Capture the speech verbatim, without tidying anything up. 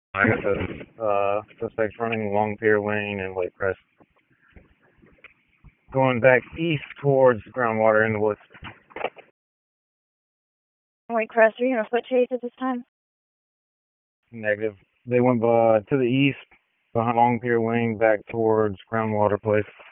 I got the uh, suspects running along Pier Lane and Lake Crest, going back east towards groundwater in the woods. Lake Crest, are you going to foot chase at this time? Negative. They went uh, to the east, behind Long Pier Lane, back towards groundwater place.